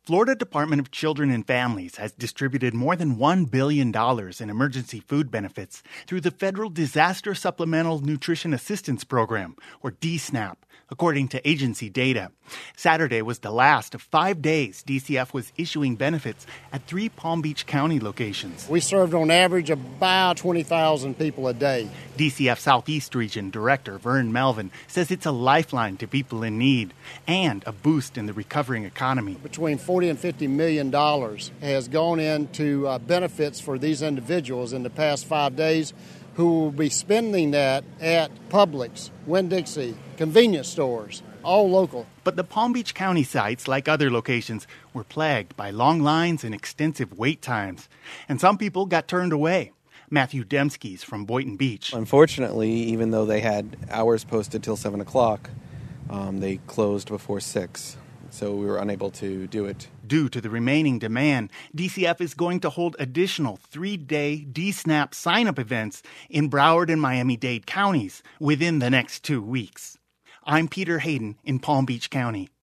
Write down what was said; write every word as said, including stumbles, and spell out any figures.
Florida Department of Children and Families has distributed more than one billion dollars in emergency food benefits through the Federal Disaster Supplemental Nutrition Assistance Program, or D SNAP, according to agency data. Saturday was the last of five days D C F was issuing benefits at three Palm Beach County locations. We served on average about twenty thousand people a day. D C F Southeast Region Director Vern Melvin says it's a lifeline to people in need and a boost in the recovering economy. Between forty and fifty million dollars has gone into uh, benefits for these individuals in the past five days who will be spending that at Publix, Winn-Dixie, convenience stores, all local. But the Palm Beach County sites, like other locations, were plagued by long lines and extensive wait times. And some people got turned away. Matthew Demskis from Boynton Beach. Unfortunately, even though they had hours posted till seven o'clock, um, they closed before six. So we were unable to do it. Due to the remaining demand, D C F is going to hold additional three-day D SNAP sign-up events in Broward and Miami-Dade counties within the next two weeks. I'm Peter Hayden in Palm Beach County.